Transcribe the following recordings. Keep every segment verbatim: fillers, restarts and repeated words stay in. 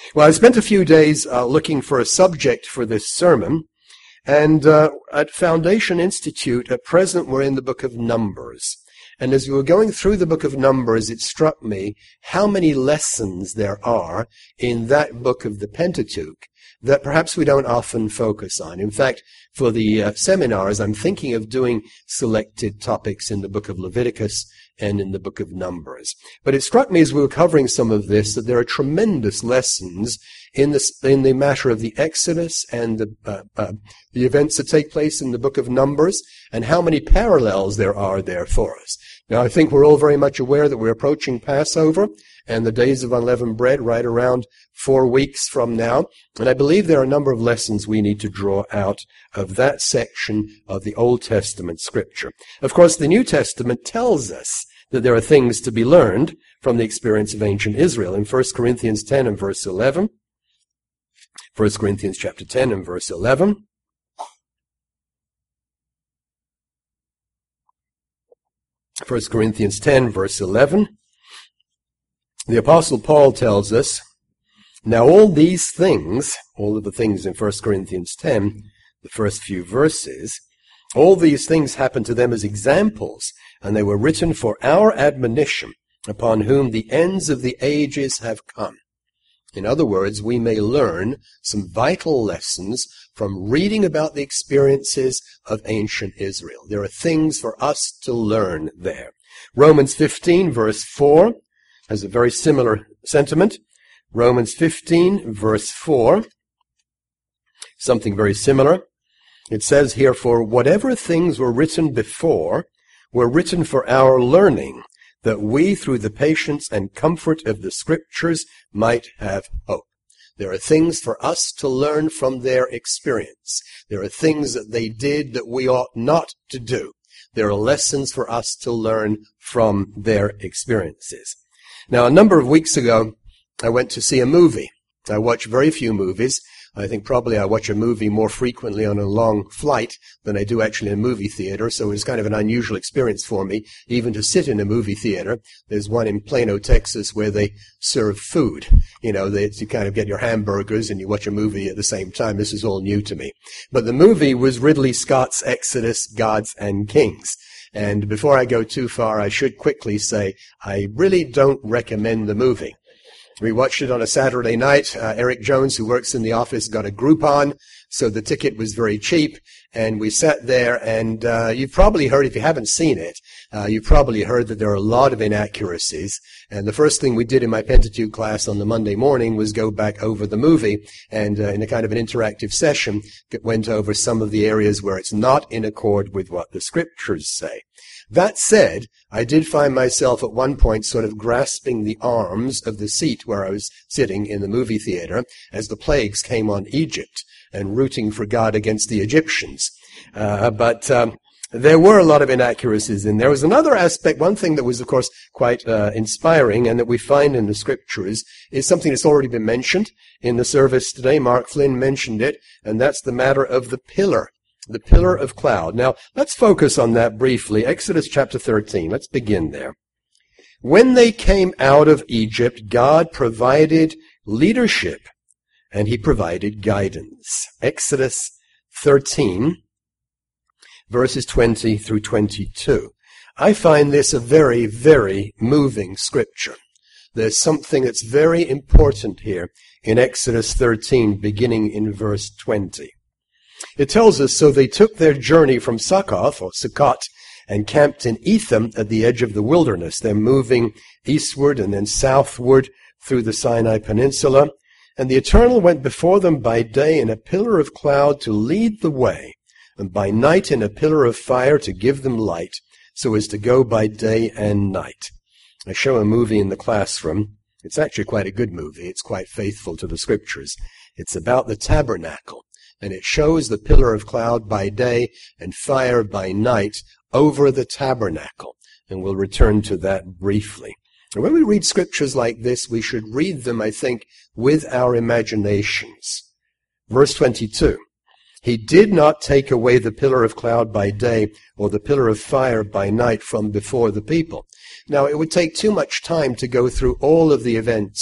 Well, I spent a few days uh, looking for a subject for this sermon, and uh, at Foundation Institute, at present, we're in the book of Numbers. And as we were going through the book of Numbers, it struck me how many lessons there are in that book of the Pentateuch that perhaps we don't often focus on. In fact, for the uh, seminars, I'm thinking of doing selected topics in the book of Leviticus and in the book of Numbers. But it struck me as we were covering some of this that there are tremendous lessons in the, in the matter of the Exodus and the, uh, uh, the events that take place in the book of Numbers, and how many parallels there are there for us. Now, I think we're all very much aware that we're approaching Passover and the days of unleavened bread right around four weeks from now. And I believe there are a number of lessons we need to draw out of that section of the Old Testament Scripture. Of course, the New Testament tells us that there are things to be learned from the experience of ancient Israel. In First Corinthians ten and verse eleven, First Corinthians chapter ten and verse eleven, First Corinthians ten, verse eleven, the Apostle Paul tells us, now all these things, all of the things in First Corinthians ten, the first few verses, all these things happened to them as examples, and they were written for our admonition, upon whom the ends of the ages have come. In other words, we may learn some vital lessons from reading about the experiences of ancient Israel. There are things for us to learn there. Romans fifteen, verse four, has a very similar sentiment. Romans fifteen, verse four, something very similar. It says here, for whatever things were written before were written for our learning, that we, through the patience and comfort of the Scriptures, might have hope. There are things for us to learn from their experience. There are things that they did that we ought not to do. There are lessons for us to learn from their experiences. Now, a number of weeks ago, I went to see a movie. I watch very few movies. I think probably I watch a movie more frequently on a long flight than I do actually in a movie theater, so it was kind of an unusual experience for me, even to sit in a movie theater. There's one in Plano, Texas, where they serve food. You know, they, you kind of get your hamburgers and you watch a movie at the same time. This is all new to me. But the movie was Ridley Scott's Exodus, Gods and Kings. And before I go too far, I should quickly say I really don't recommend the movie. We watched it on a Saturday night. Uh, Eric Jones, who works in the office, got a Groupon, so the ticket was very cheap. And we sat there, and uh, you've probably heard, if you haven't seen it, uh, you've probably heard that there are a lot of inaccuracies. And the first thing we did in my Pentateuch class on the Monday morning was go back over the movie, and uh, in a kind of an interactive session, went over some of the areas where it's not in accord with what the Scriptures say. That said, I did find myself at one point sort of grasping the arms of the seat where I was sitting in the movie theater as the plagues came on Egypt and rooting for God against the Egyptians. Uh, but um, there were a lot of inaccuracies in there. There was another aspect, one thing that was, of course, quite uh, inspiring and that we find in the Scriptures is something that's already been mentioned in the service today. Mark Flynn mentioned it, and that's the matter of the pillar. The pillar of cloud. Now, let's focus on that briefly. Exodus chapter thirteen. Let's begin there. When they came out of Egypt, God provided leadership, and he provided guidance. Exodus thirteen, verses twenty through twenty-two. I find this a very, very moving scripture. There's something that's very important here in Exodus thirteen, beginning in verse twenty. It tells us, so they took their journey from Succoth, or Sukkot, and camped in Etham at the edge of the wilderness. They're moving eastward and then southward through the Sinai Peninsula. And the Eternal went before them by day in a pillar of cloud to lead the way, and by night in a pillar of fire to give them light, so as to go by day and night. I show a movie in the classroom. It's actually quite a good movie. It's quite faithful to the Scriptures. It's about the tabernacle. And it shows the pillar of cloud by day and fire by night over the tabernacle. And we'll return to that briefly. And when we read scriptures like this, we should read them, I think, with our imaginations. Verse twenty-two. He did not take away the pillar of cloud by day or the pillar of fire by night from before the people. Now, it would take too much time to go through all of the events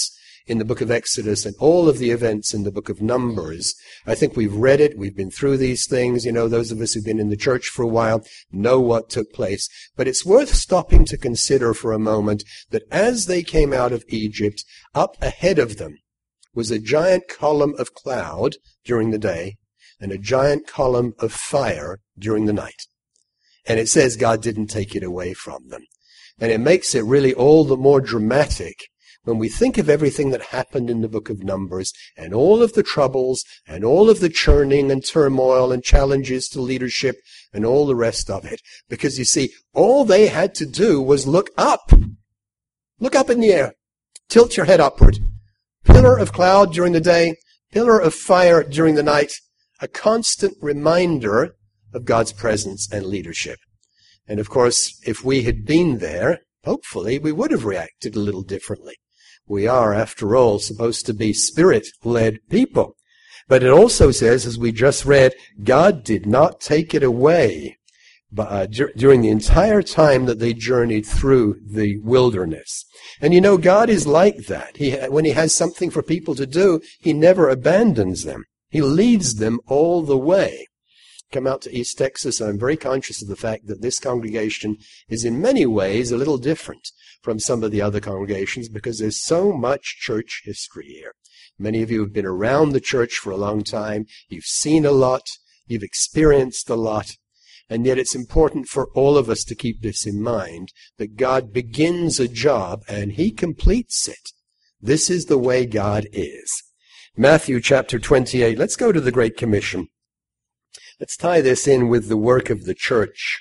in the book of Exodus and all of the events in the book of Numbers. I think we've read it. We've been through these things. You know, those of us who've been in the church for a while know what took place. But it's worth stopping to consider for a moment that as they came out of Egypt, up ahead of them was a giant column of cloud during the day and a giant column of fire during the night. And it says God didn't take it away from them. And it makes it really all the more dramatic when we think of everything that happened in the book of Numbers and all of the troubles and all of the churning and turmoil and challenges to leadership and all the rest of it. Because you see, all they had to do was look up. Look up in the air. Tilt your head upward. Pillar of cloud during the day, pillar of fire during the night. A constant reminder of God's presence and leadership. And of course, if we had been there, hopefully we would have reacted a little differently. We are, after all, supposed to be Spirit-led people. But it also says, as we just read, God did not take it away but, uh, dur- during the entire time that they journeyed through the wilderness. And you know, God is like that. He, when he has something for people to do, he never abandons them. He leads them all the way. Come out to East Texas, and I'm very conscious of the fact that this congregation is in many ways a little different from some of the other congregations because there's so much church history here. Many of you have been around the church for a long time. You've seen a lot. You've experienced a lot. And yet it's important for all of us to keep this in mind, that God begins a job and he completes it. This is the way God is. Matthew chapter twenty-eight. Let's go to the Great Commission. Let's tie this in with the work of the church.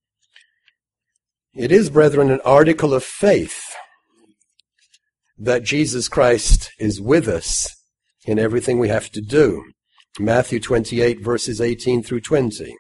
It is, brethren, an article of faith that Jesus Christ is with us in everything we have to do. Matthew twenty-eight, verses eighteen through twenty.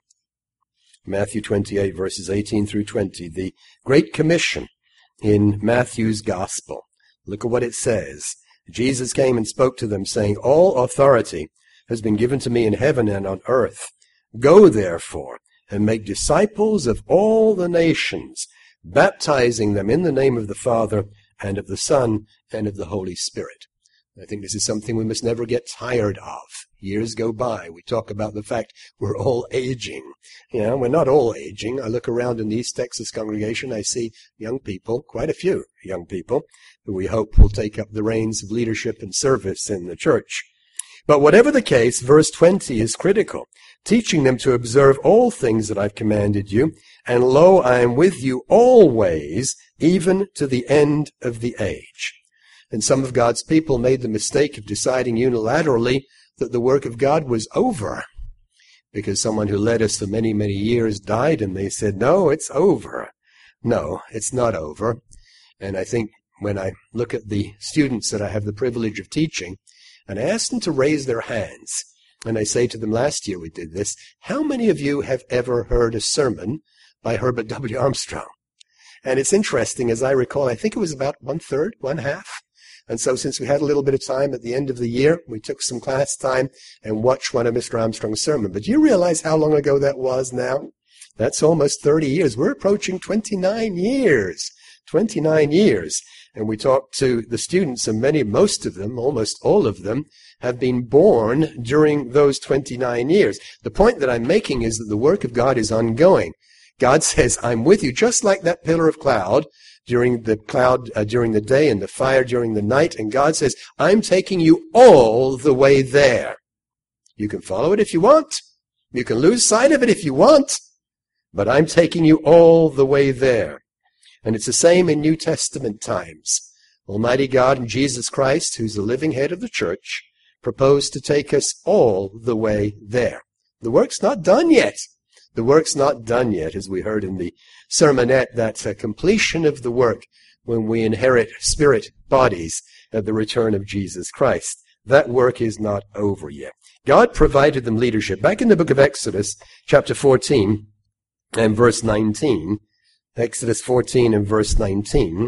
Matthew twenty-eight, verses eighteen through twenty. The Great Commission in Matthew's Gospel. Look at what it says. Jesus came and spoke to them, saying, "All authority has been given to me in heaven and on earth. Go, therefore, and make disciples of all the nations, baptizing them in the name of the Father and of the Son and of the Holy Spirit." I think this is something we must never get tired of. Years go by. We talk about the fact we're all aging. You know, we're not all aging. I look around in the East Texas congregation. I see young people, quite a few young people, who we hope will take up the reins of leadership and service in the church. But whatever the case, verse twenty is critical, teaching them to observe all things that I've commanded you, and lo, I am with you always, even to the end of the age. And some of God's people made the mistake of deciding unilaterally that the work of God was over, because someone who led us for many, many years died, and they said, no, it's over. No, it's not over. And I think when I look at the students that I have the privilege of teaching, and I ask them to raise their hands, and I say to them, last year we did this, how many of you have ever heard a sermon by Herbert W. Armstrong? And it's interesting, as I recall, I think it was about one-third, one-half. And so since we had a little bit of time at the end of the year, we took some class time and watched one of Mister Armstrong's sermons. But do you realize how long ago that was now? That's almost thirty years. We're approaching twenty-nine years. twenty-nine years. And we talked to the students, and many, most of them, almost all of them, have been born during those twenty-nine years. The point that I'm making is that the work of God is ongoing. God says, I'm with you, just like that pillar of cloud during the cloud, uh, during the day, and the fire during the night. And God says, I'm taking you all the way there. You can follow it if you want. You can lose sight of it if you want. But I'm taking you all the way there. And it's the same in New Testament times. Almighty God and Jesus Christ, who's the living head of the church, proposed to take us all the way there. The work's not done yet. The work's not done yet, as we heard in the sermonette. That's a completion of the work when we inherit spirit bodies at the return of Jesus Christ. That work is not over yet. God provided them leadership. Back in the book of Exodus, chapter fourteen and verse nineteen, Exodus fourteen and verse nineteen,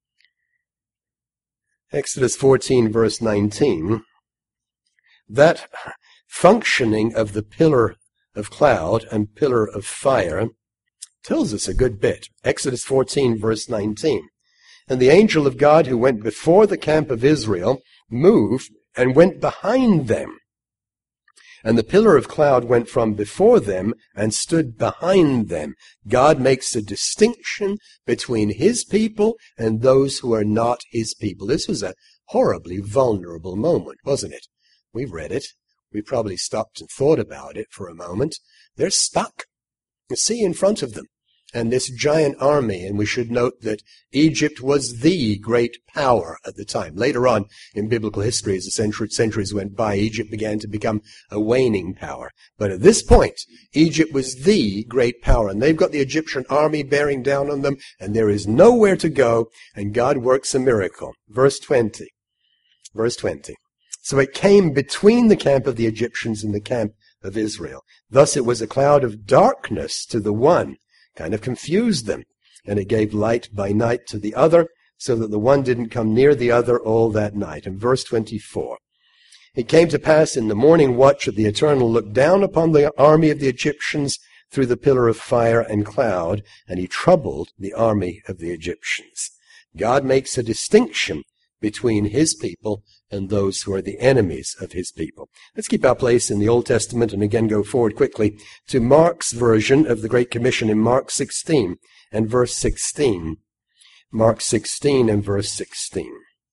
Exodus fourteen, verse nineteen, that functioning of the pillar of cloud and pillar of fire tells us a good bit. Exodus fourteen, verse nineteen. And the angel of God who went before the camp of Israel moved and went behind them. And the pillar of cloud went from before them and stood behind them. God makes a distinction between his people and those who are not his people. This was a horribly vulnerable moment, wasn't it? We read it. We probably stopped and thought about it for a moment. They're stuck. The sea in front of them. And this giant army, and we should note that Egypt was the great power at the time. Later on in biblical history, as the century, centuries went by, Egypt began to become a waning power. But at this point, Egypt was the great power, and they've got the Egyptian army bearing down on them, and there is nowhere to go, and God works a miracle. Verse twenty. Verse twenty. So it came between the camp of the Egyptians and the camp of Israel. Thus it was a cloud of darkness to the one, kind of confused them, and it gave light by night to the other, so that the one didn't come near the other all that night. And verse twenty-four, it came to pass in the morning watch that the Eternal looked down upon the army of the Egyptians through the pillar of fire and cloud, and he troubled the army of the Egyptians. God makes a distinction between his people and those who are the enemies of his people. Let's keep our place in the Old Testament and again go forward quickly to Mark's version of the Great Commission in Mark sixteen and verse sixteen. Mark sixteen and verse sixteen.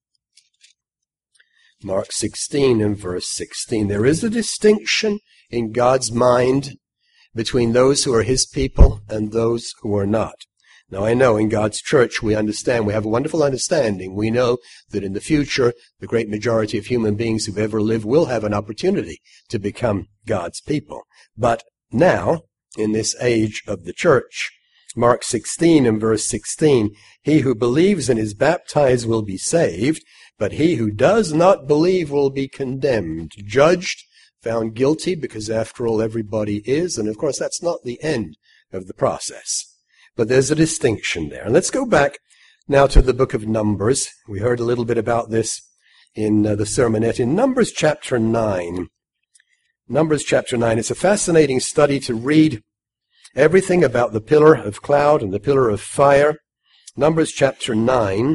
Mark sixteen and verse sixteen. There is a distinction in God's mind between those who are his people and those who are not. Now, I know in God's church we understand, we have a wonderful understanding. We know that in the future, the great majority of human beings who've ever lived will have an opportunity to become God's people. But now, in this age of the church, Mark sixteen and verse sixteen, he who believes and is baptized will be saved, but he who does not believe will be condemned, judged, found guilty, because after all everybody is, and of course that's not the end of the process. But there's a distinction there. And let's go back now to the book of Numbers. We heard a little bit about this in uh, the sermonette. In Numbers chapter nine, Numbers chapter nine, it's a fascinating study to read everything about the pillar of cloud and the pillar of fire. Numbers chapter nine,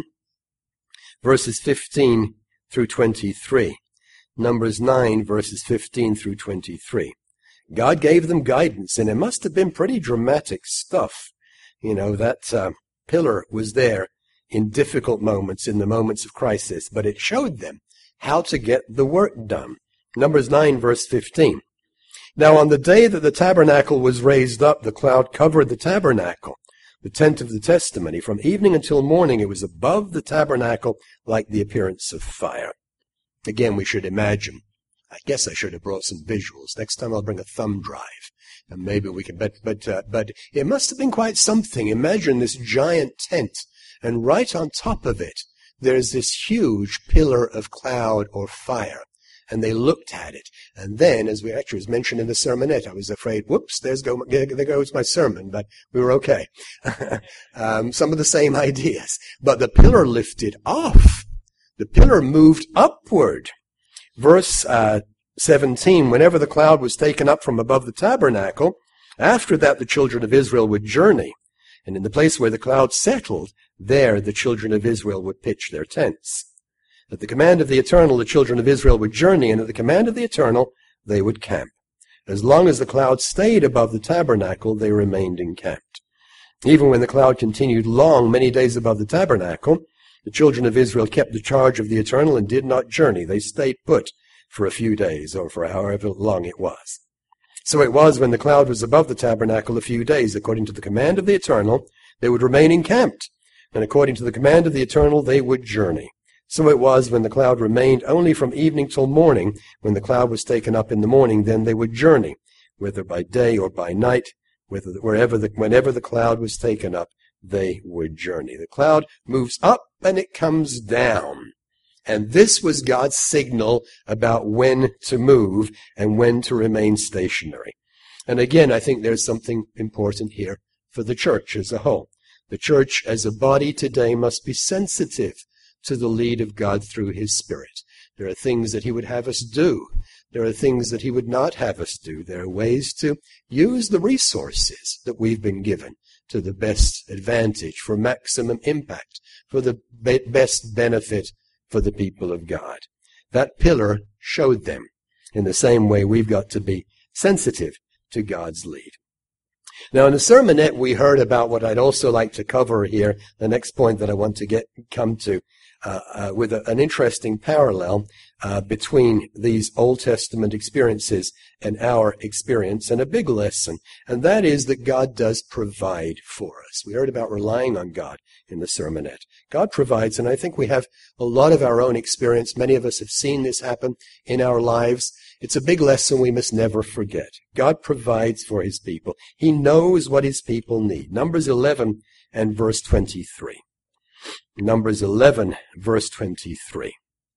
verses fifteen through twenty-three. Numbers nine, verses fifteen through twenty-three. God gave them guidance, and it must have been pretty dramatic stuff. You know, that uh, pillar was there in difficult moments, in the moments of crisis, but it showed them how to get the work done. Numbers nine, verse fifteen. Now on the day that the tabernacle was raised up, the cloud covered the tabernacle, the tent of the testimony. From evening until morning, it was above the tabernacle like the appearance of fire. Again, we should imagine. I guess I should have brought some visuals. Next time I'll bring a thumb drive. And maybe we can, but, but, uh, but it must have been quite something. Imagine this giant tent, and right on top of it, there's this huge pillar of cloud or fire. And they looked at it. And then, as we actually was mentioned in the sermonette, I was afraid, whoops, there's go, there goes my sermon, but we were okay. um, some of the same ideas. But the pillar lifted off. The pillar moved upward. Verse, uh, seventeen, whenever the cloud was taken up from above the tabernacle, after that the children of Israel would journey, and in the place where the cloud settled, there the children of Israel would pitch their tents. At the command of the Eternal, the children of Israel would journey, and at the command of the Eternal, they would camp. As long as the cloud stayed above the tabernacle, they remained encamped. Even when the cloud continued long, many days above the tabernacle, the children of Israel kept the charge of the Eternal and did not journey. They stayed put for a few days, or for however long it was. So it was when the cloud was above the tabernacle a few days, according to the command of the Eternal, they would remain encamped, and according to the command of the Eternal, they would journey. So it was when the cloud remained only from evening till morning. When the cloud was taken up in the morning, then they would journey, whether by day or by night, whether, wherever the, whenever the cloud was taken up, they would journey. The cloud moves up and it comes down. And this was God's signal about when to move and when to remain stationary. And again, I think there's something important here for the church as a whole. The church as a body today must be sensitive to the lead of God through his Spirit. There are things that he would have us do. There are things that he would not have us do. There are ways to use the resources that we've been given to the best advantage, for maximum impact, for the be- best benefit for the people of God. That pillar showed them. In the same way, we've got to be sensitive to God's lead. Now, in the sermonette, we heard about what I'd also like to cover here, the next point that I want to get come to, uh, uh, with a, an interesting parallel uh, between these Old Testament experiences and our experience, and a big lesson, and that is that God does provide for us. We heard about relying on God in the sermonette. God provides, and I think we have a lot of our own experience. Many of us have seen this happen in our lives. It's a big lesson we must never forget. God provides for his people. He knows what his people need. Numbers eleven and verse twenty-three. Numbers eleven, verse twenty-three.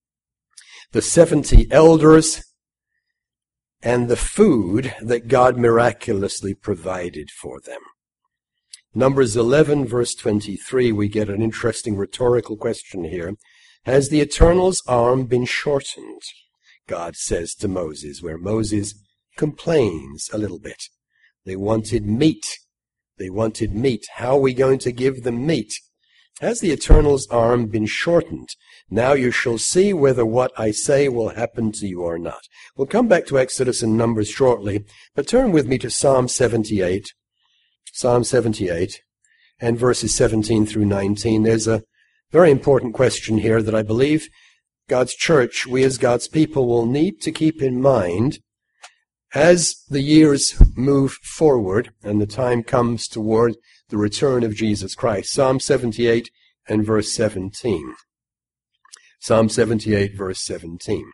The seventy elders and the food that God miraculously provided for them. Numbers eleven, verse twenty-three, we get an interesting rhetorical question here. Has the Eternal's arm been shortened? God says to Moses, where Moses complains a little bit. They wanted meat. They wanted meat. How are we going to give them meat? Has the Eternal's arm been shortened? Now you shall see whether what I say will happen to you or not. We'll come back to Exodus and Numbers shortly, but turn with me to Psalm seventy-eight. Psalm seventy-eight and verses seventeen through nineteen. There's a very important question here that I believe God's church, we as God's people, will need to keep in mind as the years move forward and the time comes toward the return of Jesus Christ. Psalm seventy-eight and verse seventeen. Psalm seventy-eight, verse seventeen.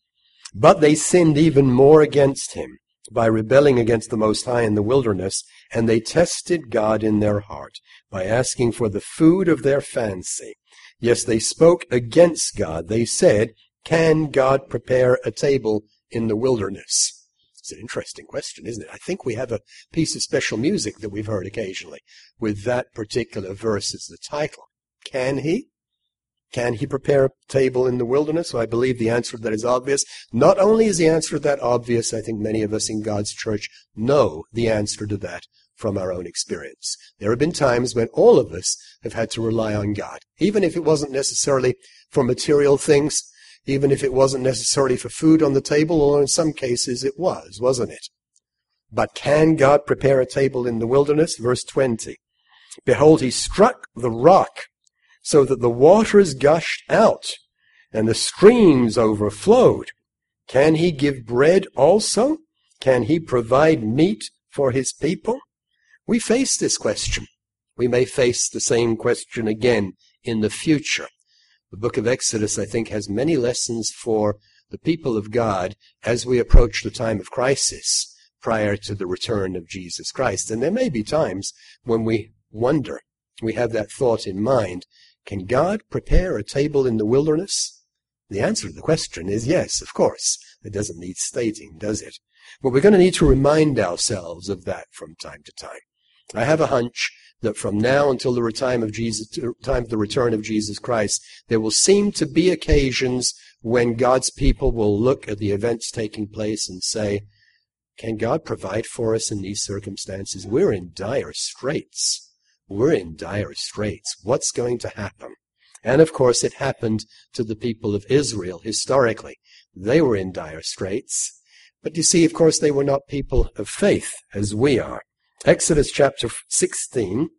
But they sinned even more against him by rebelling against the Most High in the wilderness, and they tested God in their heart by asking for the food of their fancy. Yes, they spoke against God. They said, can God prepare a table in the wilderness? It's an interesting question, isn't it? I think we have a piece of special music that we've heard occasionally with that particular verse as the title. Can he? Can he prepare a table in the wilderness? Well, I believe the answer to that is obvious. Not only is the answer to that obvious, I think many of us in God's church know the answer to that from our own experience. There have been times when all of us have had to rely on God, even if it wasn't necessarily for material things, even if it wasn't necessarily for food on the table, or in some cases it was, wasn't it? But can God prepare a table in the wilderness? Verse twenty. Behold, he struck the rock so that the waters gushed out and the streams overflowed. Can he give bread also? Can he provide meat for his people? We face this question. We may face the same question again in the future. The book of Exodus, I think, has many lessons for the people of God as we approach the time of crisis prior to the return of Jesus Christ. And there may be times when we wonder, we have that thought in mind, can God prepare a table in the wilderness? The answer to the question is yes, of course. It doesn't need stating, does it? But we're going to need to remind ourselves of that from time to time. I have a hunch that from now until the time of Jesus, time of the return of Jesus Christ, there will seem to be occasions when God's people will look at the events taking place and say, can God provide for us in these circumstances? We're in dire straits. We're in dire straits. What's going to happen? And of course, it happened to the people of Israel historically. They were in dire straits. But you see, of course, they were not people of faith as we are. Exodus chapter sixteen,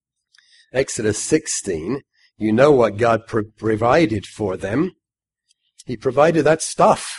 Exodus sixteen, you know what God pro- provided for them. He provided that stuff.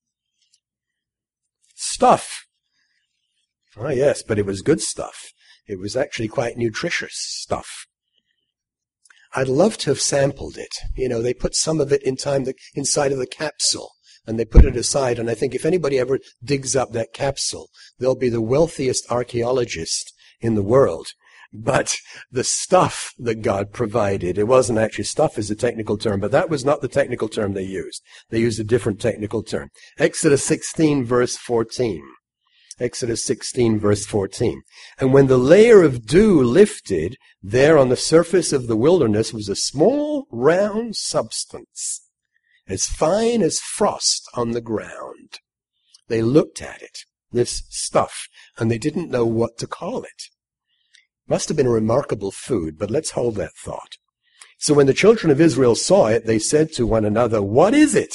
Stuff. Oh yes, but it was good stuff. It was actually quite nutritious stuff. I'd love to have sampled it. You know, they put some of it in time the, inside of the capsule, and they put it aside, and I think if anybody ever digs up that capsule, they'll be the wealthiest archaeologist in the world. But the stuff that God provided, it wasn't actually stuff as a technical term, but that was not the technical term they used. They used a different technical term. Exodus sixteen, verse fourteen. Exodus sixteen, verse fourteen. And when the layer of dew lifted, there on the surface of the wilderness was a small round substance, as fine as frost on the ground. They looked at it, this stuff, and they didn't know what to call it. Must have been a remarkable food, but let's hold that thought. So when the children of Israel saw it, they said to one another, what is it?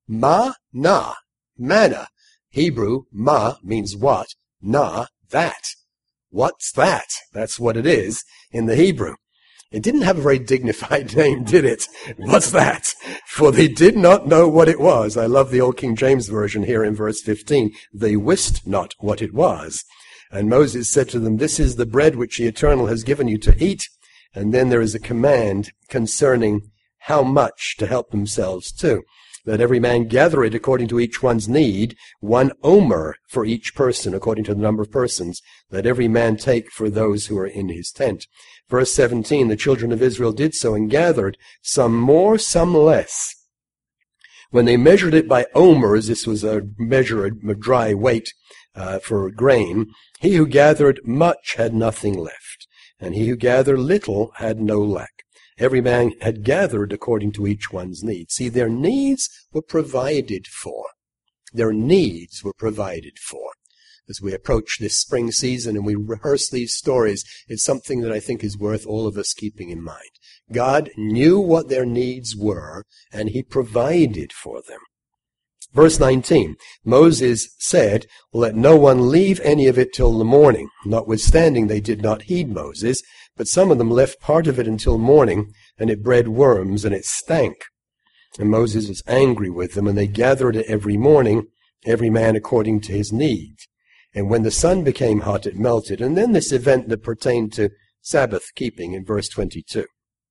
Ma-na, manna. Hebrew, ma means what? Na, that. What's that? That's what it is in the Hebrew. It didn't have a very dignified name, did it? What's that? For they did not know what it was. I love the old King James Version here in verse fifteen. They wist not what it was. And Moses said to them, this is the bread which the Eternal has given you to eat. And then there is a command concerning how much to help themselves to. Let every man gather it according to each one's need, one omer for each person according to the number of persons. Let every man take for those who are in his tent. Verse seventeen, the children of Israel did so and gathered, some more, some less. When they measured it by omers, this was a measure, a dry weight uh, for grain, he who gathered much had nothing left, and he who gathered little had no lack. Every man had gathered according to each one's needs. See, their needs were provided for. Their needs were provided for. As we approach this spring season and we rehearse these stories, it's something that I think is worth all of us keeping in mind. God knew what their needs were, and he provided for them. Verse nineteen, Moses said, let no one leave any of it till the morning. Notwithstanding, they did not heed Moses, but some of them left part of it until morning, and it bred worms, and it stank. And Moses was angry with them, and they gathered it every morning, every man according to his need. And when the sun became hot, it melted. And then this event that pertained to Sabbath keeping in verse twenty-two.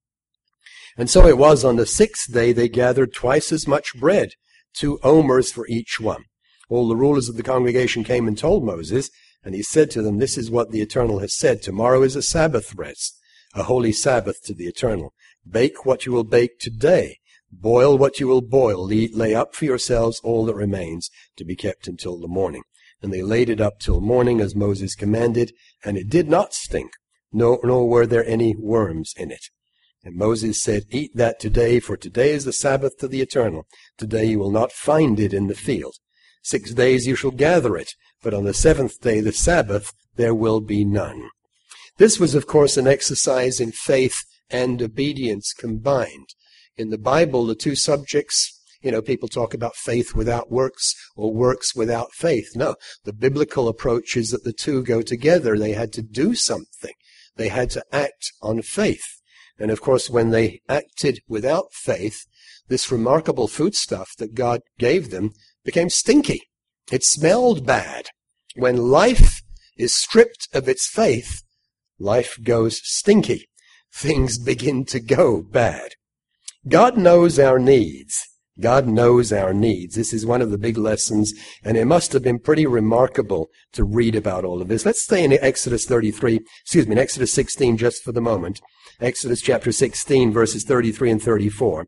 And so it was on the sixth day they gathered twice as much bread, two omers for each one. All the rulers of the congregation came and told Moses, and he said to them, this is what the Eternal has said. Tomorrow is a Sabbath rest, a holy Sabbath to the Eternal. Bake what you will bake today. Boil what you will boil. Lay up for yourselves all that remains to be kept until the morning. And they laid it up till morning as Moses commanded, and it did not stink, nor, nor were there any worms in it. And Moses said, eat that today, for today is the Sabbath to the Eternal. Today you will not find it in the field. Six days you shall gather it, but on the seventh day, the Sabbath, there will be none. This was, of course, an exercise in faith and obedience combined. In the Bible, the two subjects, you know, people talk about faith without works or works without faith. No, the biblical approach is that the two go together. They had to do something. They had to act on faith. And of course, when they acted without faith, this remarkable foodstuff that God gave them became stinky. It smelled bad. When life is stripped of its faith, life goes stinky. Things begin to go bad. God knows our needs. God knows our needs. This is one of the big lessons, and it must have been pretty remarkable to read about all of this. Let's stay in Exodus thirty-three, excuse me, in Exodus sixteen just for the moment. Exodus chapter sixteen, verses thirty-three and thirty-four.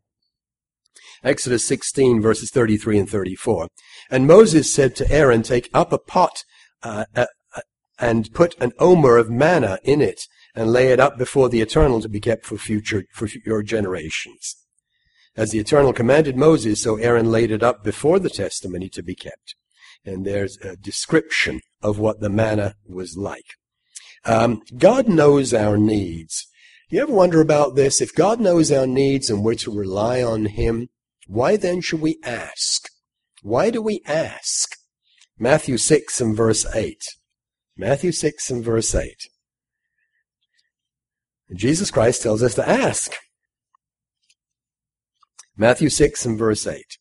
Exodus sixteen, verses thirty-three and thirty-four. And Moses said to Aaron, take up a pot uh, uh, and put an omer of manna in it, and lay it up before the Eternal to be kept for future, for your generations. As the Eternal commanded Moses, so Aaron laid it up before the testimony to be kept. And there's a description of what the manna was like. Um, God knows our needs. You ever wonder about this? If God knows our needs and we're to rely on him, why then should we ask? Why do we ask? Matthew six and verse eight. Matthew six and verse eight. Jesus Christ tells us to ask. Matthew six and verse eight.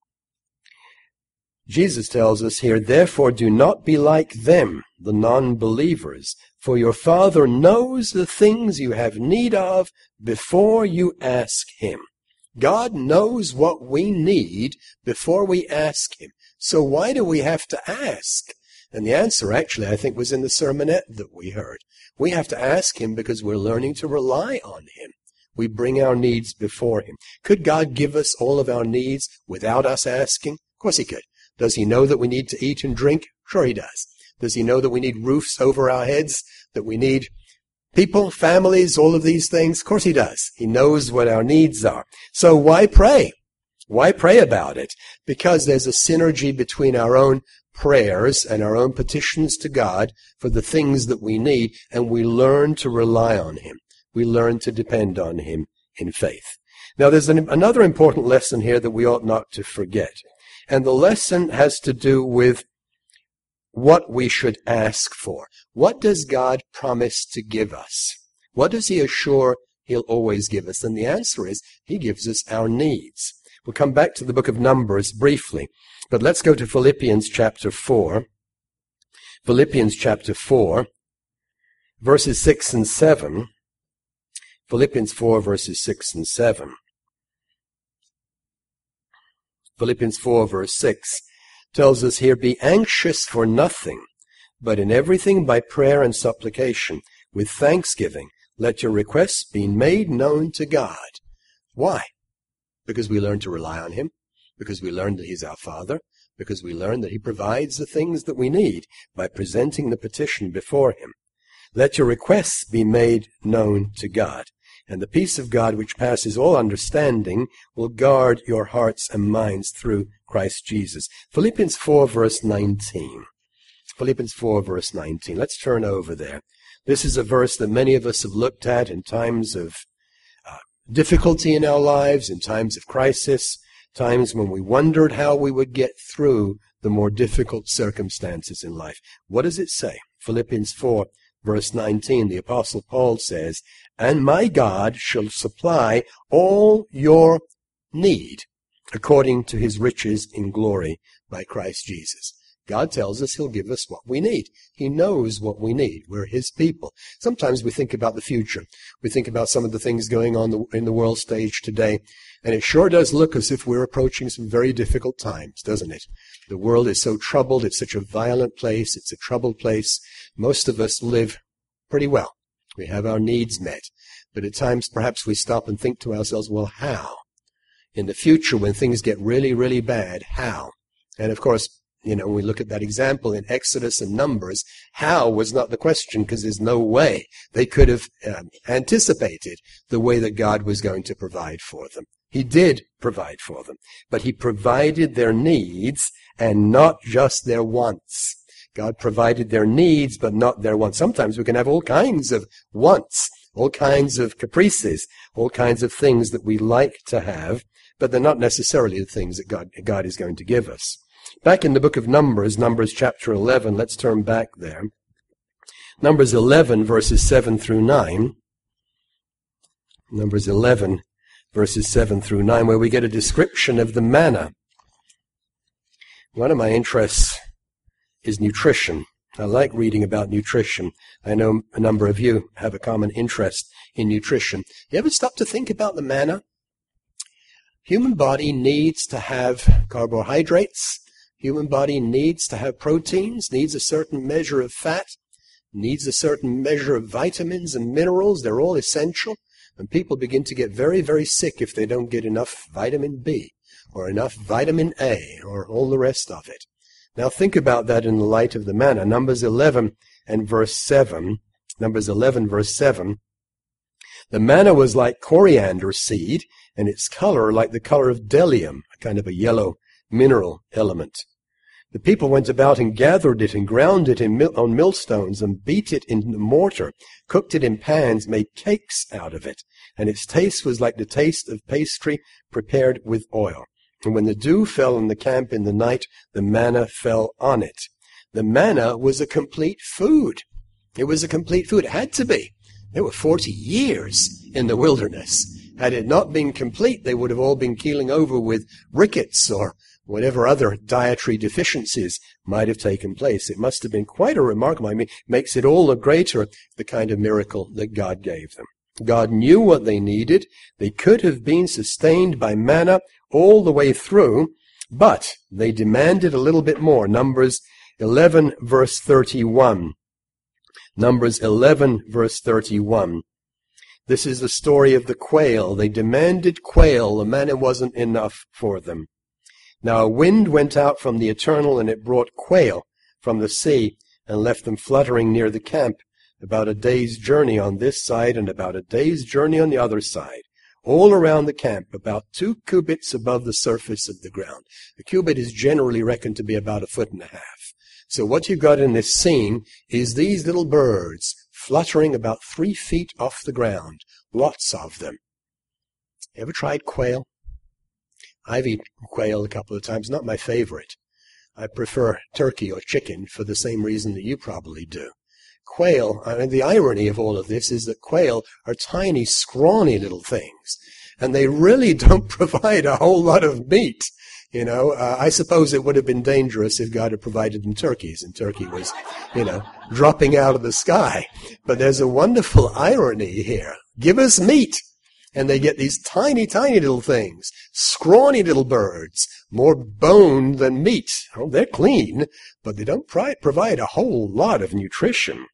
Jesus tells us here, therefore do not be like them, the non-believers, for your Father knows the things you have need of before you ask him. God knows what we need before we ask him. So why do we have to ask? And the answer actually, I think, was in the sermonette that we heard. We have to ask him because we're learning to rely on him. We bring our needs before him. Could God give us all of our needs without us asking? Of course he could. Does he know that we need to eat and drink? Sure he does. Does he know that we need roofs over our heads? That we need people, families, all of these things? Of course he does. He knows what our needs are. So why pray? Why pray about it? Because there's a synergy between our own prayers and our own petitions to God for the things that we need, and we learn to rely on him. We learn to depend on him in faith. Now, there's an, another important lesson here that we ought not to forget. And the lesson has to do with what we should ask for. What does God promise to give us? What does he assure he'll always give us? And the answer is, he gives us our needs. We'll come back to the book of Numbers briefly, but let's go to Philippians chapter four. Philippians chapter four, verses six and seven. Philippians four, verses six and seven. Philippians four, verse six tells us here, be anxious for nothing, but in everything by prayer and supplication, with thanksgiving, let your requests be made known to God. Why? Because we learn to rely on him, because we learn that he's our Father, because we learn that he provides the things that we need by presenting the petition before him. Let your requests be made known to God, and the peace of God which passes all understanding will guard your hearts and minds through Christ Jesus. Philippians four, verse nineteen. Philippians four, verse nineteen. Let's turn over there. This is a verse that many of us have looked at in times of uh, difficulty in our lives, in times of crisis, times when we wondered how we would get through the more difficult circumstances in life. What does it say? Philippians four, verse nineteen, the Apostle Paul says, and my God shall supply all your need according to his riches in glory by Christ Jesus. God tells us he'll give us what we need. He knows what we need. We're his people. Sometimes we think about the future. We think about some of the things going on in the world stage today, and it sure does look as if we're approaching some very difficult times, doesn't it? The world is so troubled. It's such a violent place. It's a troubled place. Most of us live pretty well. We have our needs met. But at times, perhaps we stop and think to ourselves, well, how? In the future, when things get really, really bad, how? And of course, you know, when we look at that example in Exodus and Numbers, how was not the question, because there's no way they could have um, anticipated the way that God was going to provide for them. He did provide for them, but he provided their needs and not just their wants. God provided their needs, but not their wants. Sometimes we can have all kinds of wants, all kinds of caprices, all kinds of things that we like to have, but they're not necessarily the things that God, God is going to give us. Back in the book of Numbers, Numbers chapter eleven, let's turn back there. Numbers eleven, verses seven through nine. Numbers eleven, verses seven through nine, where we get a description of the manna. One of my interests is nutrition. I like reading about nutrition. I know a number of you have a common interest in nutrition. You ever stop to think about the manna? Human body needs to have carbohydrates. Human body needs to have proteins, needs a certain measure of fat, needs a certain measure of vitamins and minerals. They're all essential. And people begin to get very, very sick if they don't get enough vitamin B or enough vitamin A or all the rest of it. Now think about that in the light of the manna. Numbers eleven and verse seven. Numbers eleven, verse seven. The manna was like coriander seed, and its color like the color of bdellium, a kind of a yellow mineral element. The people went about and gathered it and ground it in mil- on millstones and beat it in the mortar, cooked it in pans, made cakes out of it. And its taste was like the taste of pastry prepared with oil. And when the dew fell on the camp in the night, the manna fell on it. The manna was a complete food. It was a complete food. It had to be. They were forty years in the wilderness. Had it not been complete, they would have all been keeling over with rickets or whatever other dietary deficiencies might have taken place. It must have been quite a remarkable, I mean, makes it all the greater, the kind of miracle that God gave them. God knew what they needed. They could have been sustained by manna all the way through, but they demanded a little bit more. Numbers eleven, verse thirty-one. Numbers eleven, verse thirty-one. This is the story of the quail. They demanded quail. The manna wasn't enough for them. Now a wind went out from the Eternal, and it brought quail from the sea and left them fluttering near the camp, about a day's journey on this side and about a day's journey on the other side. all around the camp, about two cubits above the surface of the ground. A cubit is generally reckoned to be about a foot and a half. So what you've got in this scene is these little birds fluttering about three feet off the ground, lots of them. Ever tried quail? I've eaten quail a couple of times, not my favorite. I prefer turkey or chicken for the same reason that you probably do. Quail, I mean, the irony of all of this is that quail are tiny, scrawny little things, and they really don't provide a whole lot of meat. You know, uh, I suppose it would have been dangerous if God had provided them turkeys, and turkey was, you know, dropping out of the sky. But there's a wonderful irony here. Give us meat! And they get these tiny, tiny little things, scrawny little birds, more bone than meat. Oh, they're clean, but they don't pri- provide a whole lot of nutrition.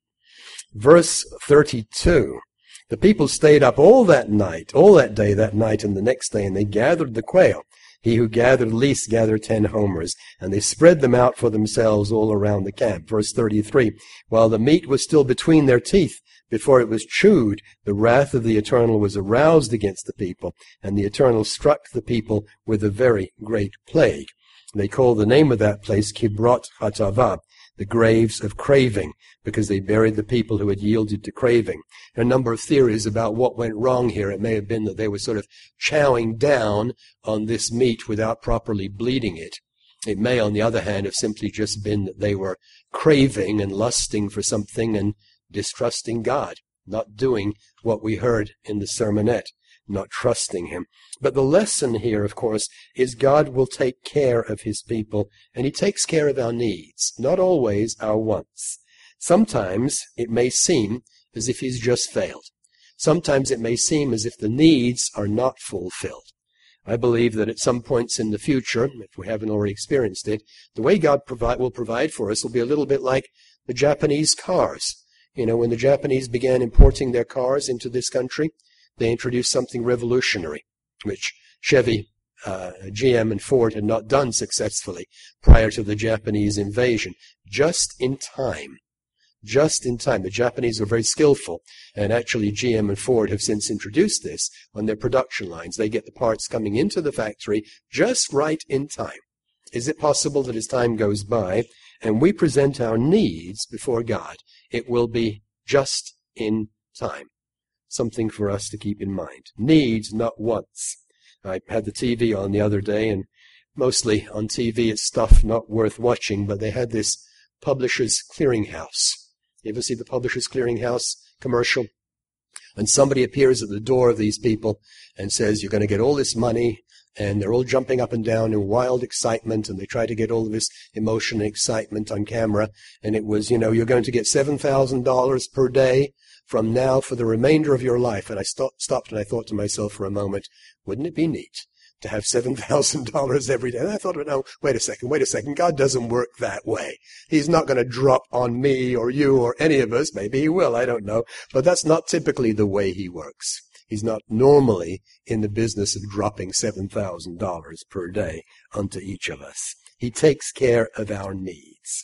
Verse thirty-two, the people stayed up all that night, all that day, that night, and the next day, and they gathered the quail. He who gathered least gathered ten homers, and they spread them out for themselves all around the camp. Verse thirty-three, while the meat was still between their teeth, before it was chewed, the wrath of the Eternal was aroused against the people, and the Eternal struck the people with a very great plague. They call the name of that place Kibrot Hatava, the graves of craving, because they buried the people who had yielded to craving. There are a number of theories about what went wrong here. It may have been that they were sort of chowing down on this meat without properly bleeding it. It may, on the other hand, have simply just been that they were craving and lusting for something and distrusting God, not doing what we heard in the sermonette, not trusting him. But the lesson here, of course, is God will take care of his people, and he takes care of our needs, not always our wants. Sometimes it may seem as if he's just failed. Sometimes it may seem as if the needs are not fulfilled. I believe that at some points in the future, if we haven't already experienced it, the way God provide, will provide for us will be a little bit like the Japanese cars. You know, when the Japanese began importing their cars into this country, they introduced something revolutionary, which Chevy, uh, G M, and Ford had not done successfully prior to the Japanese invasion. Just in time. Just in time. The Japanese were very skillful, and actually G M and Ford have since introduced this on their production lines. They get the parts coming into the factory just right in time. Is it possible that as time goes by and we present our needs before God, it will be just in time? Something for us to keep in mind. Needs, not wants. I had the T V on the other day, and mostly on T V it's stuff not worth watching, but they had this Publishers Clearinghouse. You ever see the Publishers Clearinghouse commercial? And somebody appears at the door of these people and says, you're going to get all this money, and they're all jumping up and down in wild excitement, and they try to get all of this emotion and excitement on camera. And it was, you know, you're going to get seven thousand dollars per day from now for the remainder of your life. And I st- stopped and I thought to myself for a moment, wouldn't it be neat to have seven thousand dollars every day? And I thought, no, wait a second, wait a second. God doesn't work that way. He's not going to drop on me or you or any of us. Maybe he will, I don't know. But that's not typically the way he works. He's not normally in the business of dropping seven thousand dollars per day onto each of us. He takes care of our needs.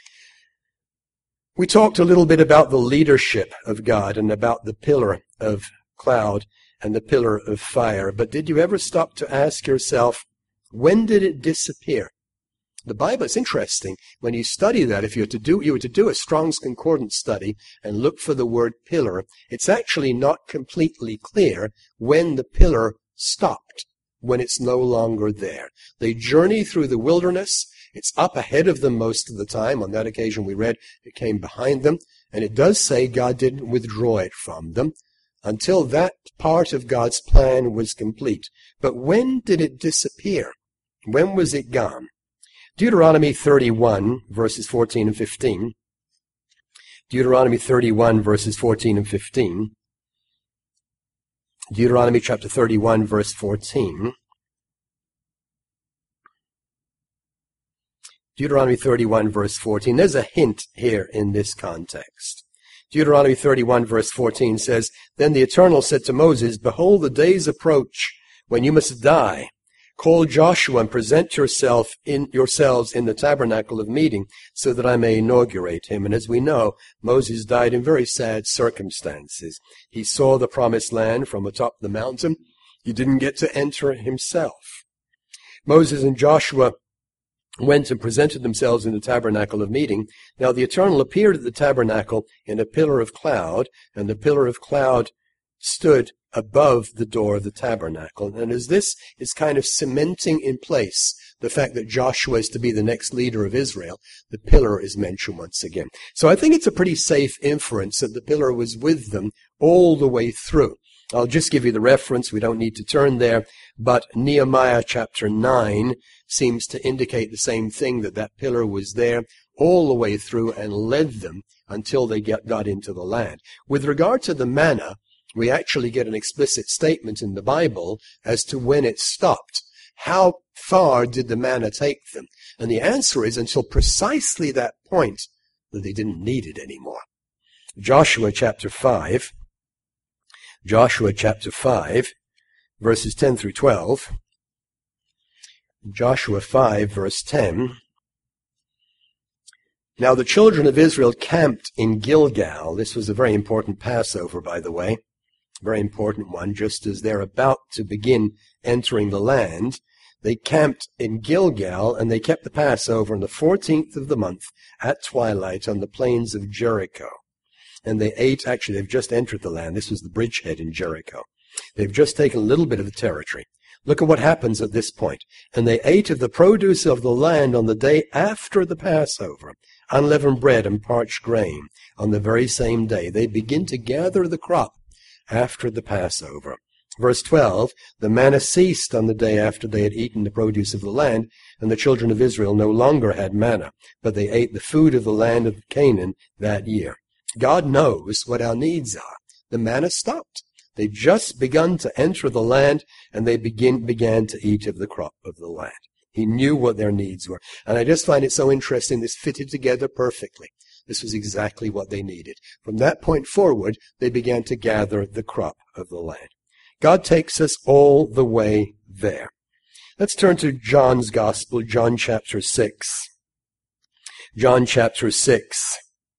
We talked a little bit about the leadership of God and about the pillar of cloud and the pillar of fire. But did you ever stop to ask yourself, when did it disappear? The Bible is interesting. When you study that, if you were to do, you were to do a Strong's Concordance study and look for the word pillar, it's actually not completely clear when the pillar stopped, when it's no longer there. They journey through the wilderness. It's up ahead of them most of the time. On that occasion we read it came behind them. And it does say God didn't withdraw it from them until that part of God's plan was complete. But when did it disappear? When was it gone? Deuteronomy thirty-one, verses fourteen and fifteen. Deuteronomy thirty-one, verses fourteen and fifteen. Deuteronomy chapter thirty-one, verse fourteen. Deuteronomy thirty-one, verse fourteen. There's a hint here in this context. Deuteronomy thirty-one, verse fourteen says, Then the Eternal said to Moses, Behold, the days approach when you must die. Call Joshua and present yourself in yourselves in the tabernacle of meeting, so that I may inaugurate him. And as we know, Moses died in very sad circumstances. He saw the promised land from atop the mountain, He didn't get to enter himself. Moses and Joshua went and presented themselves in the tabernacle of meeting. Now the Eternal appeared at the tabernacle in a pillar of cloud, and the pillar of cloud stood above the door of the tabernacle. And as this is kind of cementing in place the fact that Joshua is to be the next leader of Israel, the pillar is mentioned once again. So I think it's a pretty safe inference that the pillar was with them all the way through. I'll just give you the reference. We don't need to turn there. But Nehemiah chapter nine seems to indicate the same thing, that that pillar was there all the way through and led them until they get, got into the land. With regard to the manna, we actually get an explicit statement in the Bible as to when it stopped. How far did the manna take them? And the answer is until precisely that point that they didn't need it anymore. Joshua chapter five. Joshua chapter five, verses ten through twelve. Joshua five, verse ten. Now the children of Israel camped in Gilgal. This was a very important Passover, by the way. Very important one. Just as they're about to begin entering the land, they camped in Gilgal, and they kept the Passover on the fourteenth of the month at twilight on the plains of Jericho. And they ate, actually, they've just entered the land. This was the bridgehead in Jericho. They've just taken a little bit of the territory. Look at what happens at this point. And they ate of the produce of the land on the day after the Passover, unleavened bread and parched grain. On the very same day, they begin to gather the crop after the Passover. Verse twelve, the manna ceased on the day after they had eaten the produce of the land, and the children of Israel no longer had manna, but they ate the food of the land of Canaan that year. God knows what our needs are. The manna stopped. They just begun to enter the land, and they begin, began to eat of the crop of the land. He knew what their needs were. And I just find it so interesting. This fitted together perfectly. This was exactly what they needed. From that point forward, they began to gather the crop of the land. God takes us all the way there. Let's turn to John's Gospel, John chapter six. John chapter six.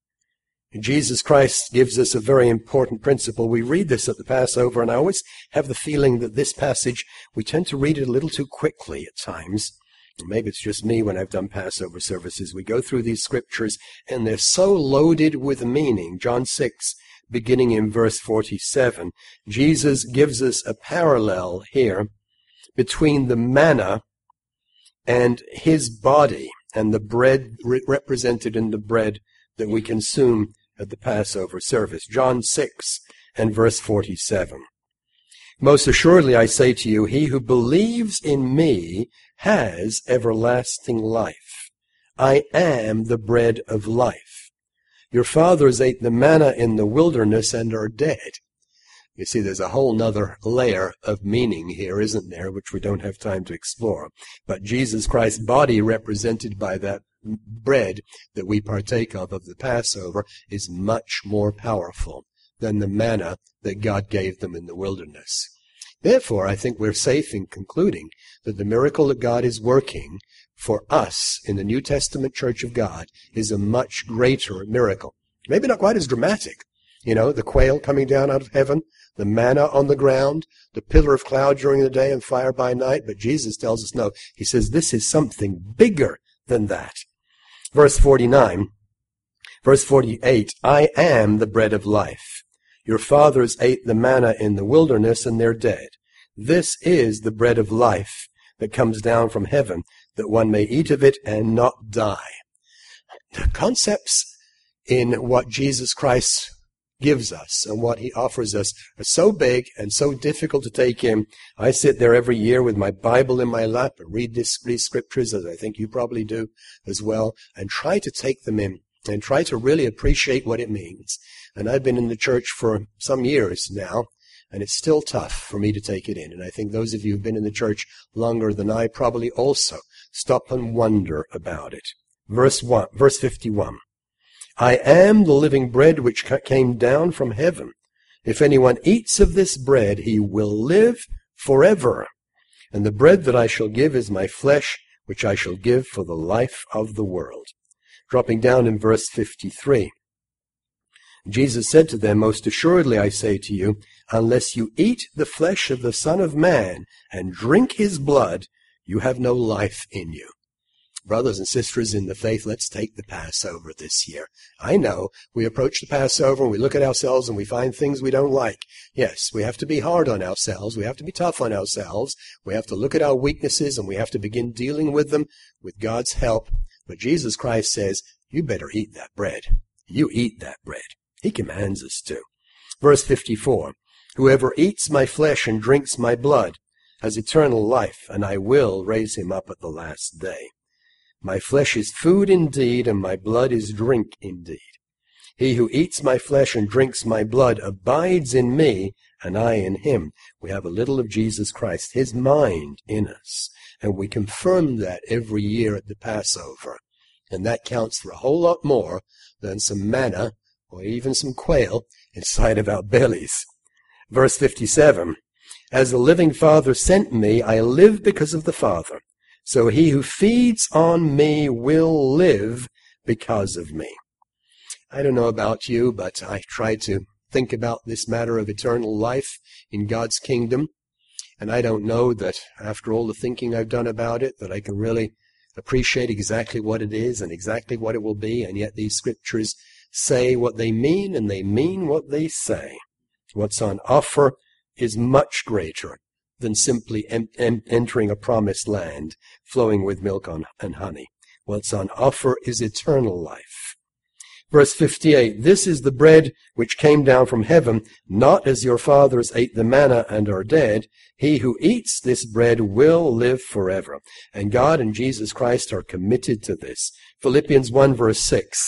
Jesus Christ gives us a very important principle. We read this at the Passover, and I always have the feeling that this passage, we tend to read it a little too quickly at times. Maybe it's just me when I've done Passover services. We go through these scriptures, and they're so loaded with meaning. John six, beginning in verse forty-seven, Jesus gives us a parallel here between the manna and his body, and the bread re- represented in the bread that we consume at the Passover service. John six and verse forty-seven. Most assuredly I say to you, he who believes in me has everlasting life. I am the bread of life. Your fathers ate the manna in the wilderness and are dead. You see, there's a whole nother layer of meaning here, isn't there, which we don't have time to explore. But Jesus Christ's body, represented by that bread that we partake of of the Passover, is much more powerful than the manna that God gave them in the wilderness. Therefore, I think we're safe in concluding that the miracle that God is working for us in the New Testament Church of God is a much greater miracle. Maybe not quite as dramatic. You know, the quail coming down out of heaven, the manna on the ground, the pillar of cloud during the day and fire by night. But Jesus tells us no. He says this is something bigger than that. Verse forty-nine, verse forty-eight, I am the bread of life. Your fathers ate the manna in the wilderness and they're dead. This is the bread of life that comes down from heaven, that one may eat of it and not die. The concepts in what Jesus Christ gives us and what he offers us are so big and so difficult to take in. I sit there every year with my Bible in my lap and read this, these scriptures, as I think you probably do as well, and try to take them in and try to really appreciate what it means. And I've been in the church for some years now, and it's still tough for me to take it in. And I think those of you who've been in the church longer than I probably also stop and wonder about it. Verse one, verse fifty-one. I am the living bread which came down from heaven. If anyone eats of this bread, he will live forever. And the bread that I shall give is my flesh, which I shall give for the life of the world. Dropping down in verse fifty-three. Jesus said to them, "Most assuredly I say to you, unless you eat the flesh of the Son of Man and drink his blood, you have no life in you." Brothers and sisters in the faith, let's take the Passover this year. I know we approach the Passover and we look at ourselves and we find things we don't like. Yes, we have to be hard on ourselves. We have to be tough on ourselves. We have to look at our weaknesses and we have to begin dealing with them with God's help. But Jesus Christ says, you better eat that bread. You eat that bread. He commands us to. Verse fifty-four, "Whoever eats my flesh and drinks my blood has eternal life, and I will raise him up at the last day. My flesh is food indeed, and my blood is drink indeed. He who eats my flesh and drinks my blood abides in me, and I in him." We have a little of Jesus Christ, his mind in us, and we confirm that every year at the Passover. And that counts for a whole lot more than some manna or even some quail inside of our bellies. Verse fifty-seven, "As the living Father sent me, I live because of the Father. So he who feeds on me will live because of me." I don't know about you, but I try to think about this matter of eternal life in God's kingdom. And I don't know that after all the thinking I've done about it, that I can really appreciate exactly what it is and exactly what it will be. And yet these scriptures say what they mean, and they mean what they say. What's on offer is much greater than simply en- en- entering a promised land flowing with milk on, and honey. What's on offer is eternal life. Verse fifty-eight, "This is the bread which came down from heaven, not as your fathers ate the manna and are dead. He who eats this bread will live forever." And God and Jesus Christ are committed to this. Philippians one verse six.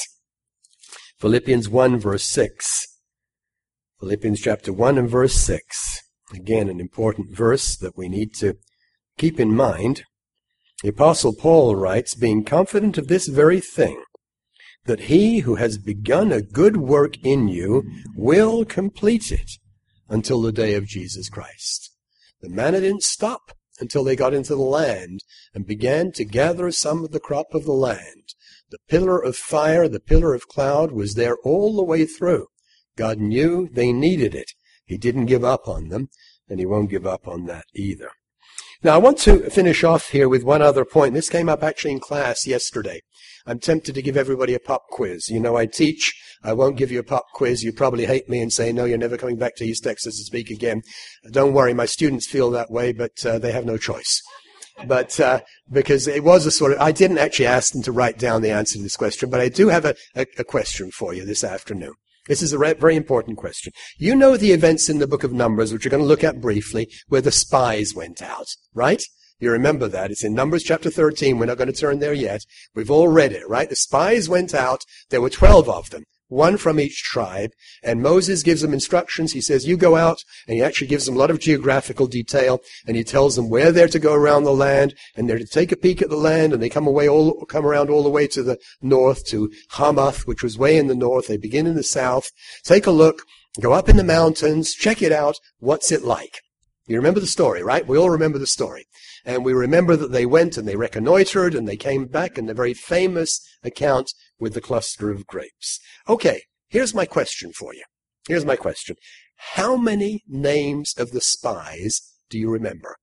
Philippians one verse six. Philippians chapter one and verse six. Again, an important verse that we need to keep in mind. The Apostle Paul writes, "Being confident of this very thing, that he who has begun a good work in you will complete it until the day of Jesus Christ." The manna didn't stop until they got into the land and began to gather some of the crop of the land. The pillar of fire, the pillar of cloud was there all the way through. God knew they needed it. He didn't give up on them, and he won't give up on that either. Now, I want to finish off here with one other point. This came up actually in class yesterday. I'm tempted to give everybody a pop quiz. You know, I teach. I won't give you a pop quiz. You probably hate me and say, no, you're never coming back to East Texas to speak again. Don't worry, my students feel that way, but uh, they have no choice. But uh, because it was a sort of, I didn't actually ask them to write down the answer to this question, but I do have a, a, a question for you this afternoon. This is a re- very important question. You know the events in the book of Numbers, which we're going to look at briefly, where the spies went out, right? You remember that. It's in Numbers chapter thirteen. We're not going to turn there yet. We've all read it, right? The spies went out. There were twelve of them, one from each tribe. And Moses gives them instructions. He says, you go out. And he actually gives them a lot of geographical detail. And he tells them where they're to go around the land. And they're to take a peek at the land. And they come away all, come around all the way to the north, to Hamath, which was way in the north. They begin in the south. Take a look. Go up in the mountains. Check it out. What's it like? You remember the story, right? We all remember the story. And we remember that they went and they reconnoitered and they came back in the very famous account with the cluster of grapes. Okay, here's my question for you. Here's my question. How many names of the spies do you remember?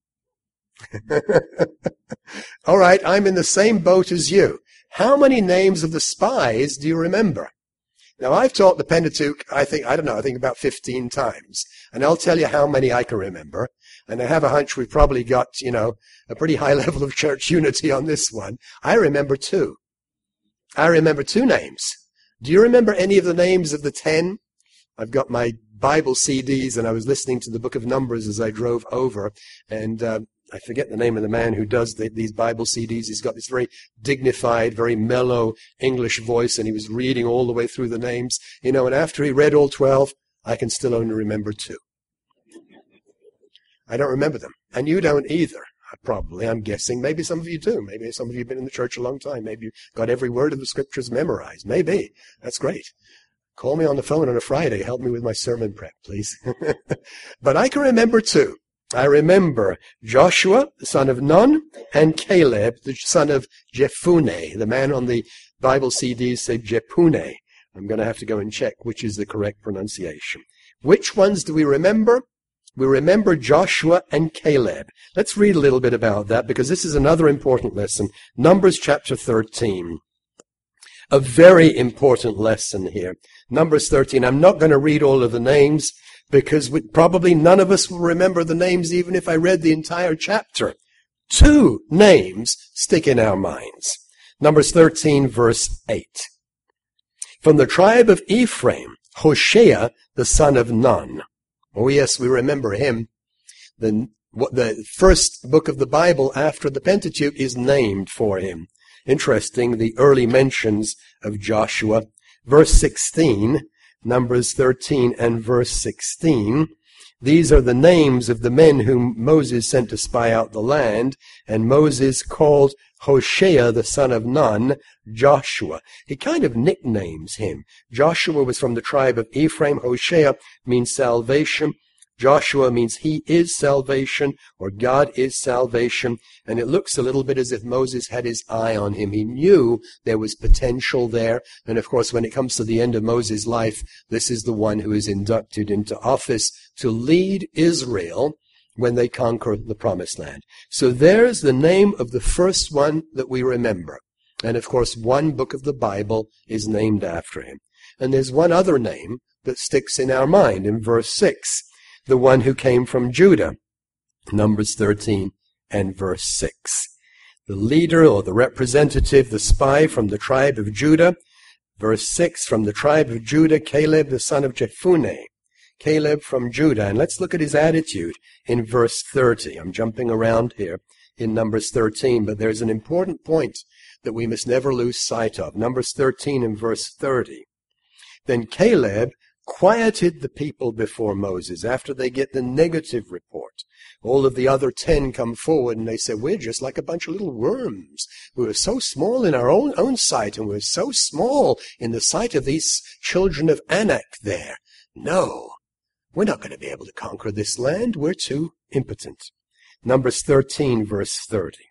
All right, I'm in the same boat as you. How many names of the spies do you remember? Now, I've taught the Pentateuch, I think, I don't know, I think about fifteen times. And I'll tell you how many I can remember. And I have a hunch we've probably got, you know, a pretty high level of church unity on this one. I remember two. I remember two names. Do you remember any of the names of the ten? I've got my Bible C Ds, and I was listening to the book of Numbers as I drove over. And uh, I forget the name of the man who does the, these Bible C Ds. He's got this very dignified, very mellow English voice, and he was reading all the way through the names. You know, and after he read all twelve, I can still only remember two. I don't remember them. And you don't either, probably, I'm guessing. Maybe some of you do. Maybe some of you have been in the church a long time. Maybe you've got every word of the scriptures memorized. Maybe. That's great. Call me on the phone on a Friday. Help me with my sermon prep, please. But I can remember two. I remember Joshua, the son of Nun, and Caleb, the son of Jephunneh. The man on the Bible C Ds said Jephunneh. I'm going to have to go and check which is the correct pronunciation. Which ones do we remember? We remember Joshua and Caleb. Let's read a little bit about that, because this is another important lesson. Numbers chapter thirteen. A very important lesson here. Numbers thirteen. I'm not going to read all of the names, because we, probably none of us will remember the names even if I read the entire chapter. Two names stick in our minds. Numbers thirteen, verse eight. From the tribe of Ephraim, Hoshea, the son of Nun. Oh yes, we remember him. The, the first book of the Bible after the Pentateuch is named for him. Interesting, the early mentions of Joshua. Verse sixteen, Numbers thirteen and verse sixteen. These are the names of the men whom Moses sent to spy out the land, and Moses called Hoshea, the son of Nun, Joshua. He kind of nicknames him. Joshua was from the tribe of Ephraim. Hoshea means salvation. Joshua means he is salvation, or God is salvation. And it looks a little bit as if Moses had his eye on him. He knew there was potential there. And of course, when it comes to the end of Moses' life, this is the one who is inducted into office to lead Israel when they conquer the promised land. So there's the name of the first one that we remember. And of course, one book of the Bible is named after him. And there's one other name that sticks in our mind in verse six. The one who came from Judah, Numbers thirteen and verse six. The leader or the representative, the spy from the tribe of Judah, verse six, from the tribe of Judah, Caleb the son of Jephunneh. Caleb from Judah. And let's look at his attitude in verse thirty. I'm jumping around here in Numbers thirteen, but there's an important point that we must never lose sight of. Numbers thirteen and verse thirty. Then Caleb quieted the people before Moses after they get the negative report. All of the other ten come forward and they say, we're just like a bunch of little worms. We were so small in our own, own sight, and we're so small in the sight of these children of Anak there. No, we're not going to be able to conquer this land. We're too impotent. Numbers thirteen, verse thirty.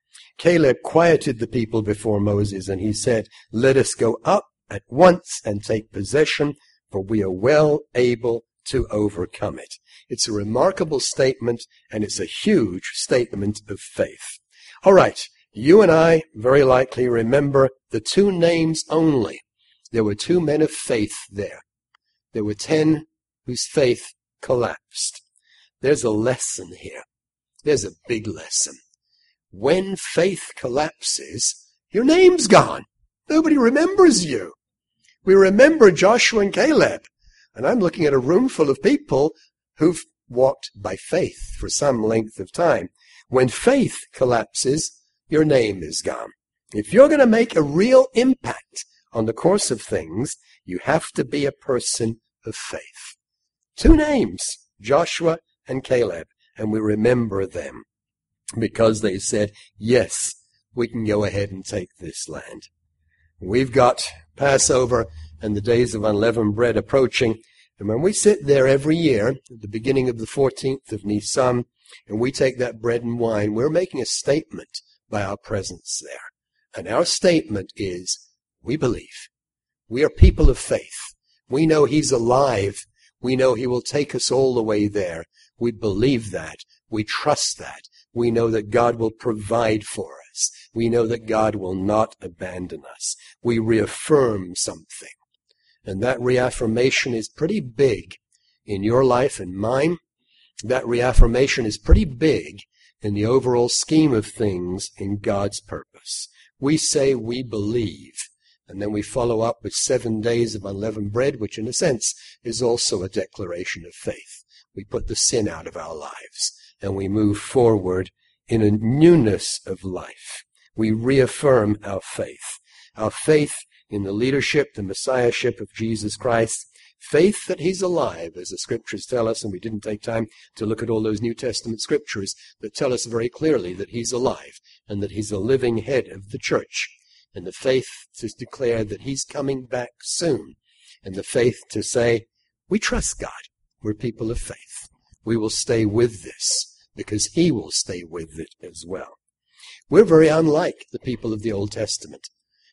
Caleb quieted the people before Moses, and he said, let us go up at once and take possession, for we are well able to overcome it. It's a remarkable statement, and it's a huge statement of faith. All right, you and I very likely remember the two names only. There were two men of faith there. There were ten whose faith collapsed. There's a lesson here. There's a big lesson. When faith collapses, your name's gone. Nobody remembers you. We remember Joshua and Caleb, and I'm looking at a room full of people who've walked by faith for some length of time. When faith collapses, your name is gone. If you're going to make a real impact on the course of things, you have to be a person of faith. Two names, Joshua and Caleb, and we remember them because they said, yes, we can go ahead and take this land. We've got Passover and the days of unleavened bread approaching. And when we sit there every year at the beginning of the fourteenth of Nisan, and we take that bread and wine, we're making a statement by our presence there. And our statement is, we believe. We are people of faith. We know he's alive. We know he will take us all the way there. We believe that. We trust that. We know that God will provide for us. We know that God will not abandon us. We reaffirm something. And that reaffirmation is pretty big in your life and mine. That reaffirmation is pretty big in the overall scheme of things in God's purpose. We say we believe, and then we follow up with seven days of unleavened bread, which in a sense is also a declaration of faith. We put the sin out of our lives, and we move forward in a newness of life. We reaffirm our faith. Our faith in the leadership, the messiahship of Jesus Christ. Faith that he's alive, as the scriptures tell us, and we didn't take time to look at all those New Testament scriptures that tell us very clearly that he's alive and that he's a living head of the church. And the faith to declare that he's coming back soon. And the faith to say, we trust God. We're people of faith. We will stay with this because he will stay with it as well. We're very unlike the people of the Old Testament.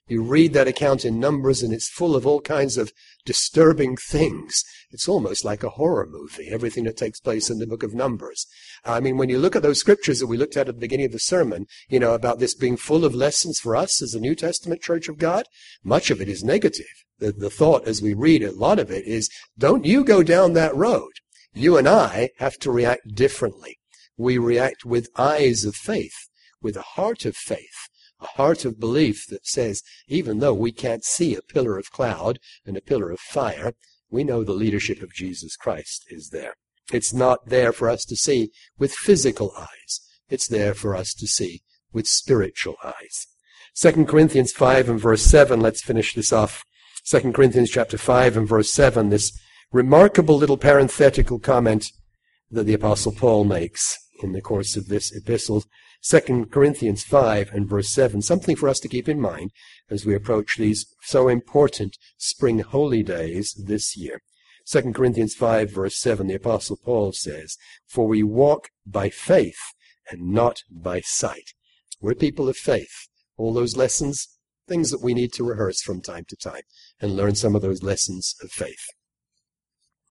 You read that account in Numbers, and it's full of all kinds of disturbing things. It's almost like a horror movie, everything that takes place in the book of Numbers. I mean, when you look at those scriptures that we looked at at the beginning of the sermon, you know, about this being full of lessons for us as a New Testament Church of God, much of it is negative. The, the thought as we read a lot of it is, don't you go down that road. You and I have to react differently. We react with eyes of faith, with a heart of faith, a heart of belief that says, even though we can't see a pillar of cloud and a pillar of fire, we know the leadership of Jesus Christ is there. It's not there for us to see with physical eyes. It's there for us to see with spiritual eyes. Second Corinthians five and verse seven, let's finish this off. Second Corinthians chapter five and verse seven, this remarkable little parenthetical comment that the Apostle Paul makes in the course of this epistle. Second Corinthians five and verse seven, something for us to keep in mind as we approach these so important spring holy days this year. Second Corinthians five verse seven, the Apostle Paul says, "For we walk by faith and not by sight." We're people of faith. All those lessons, things that we need to rehearse from time to time and learn some of those lessons of faith.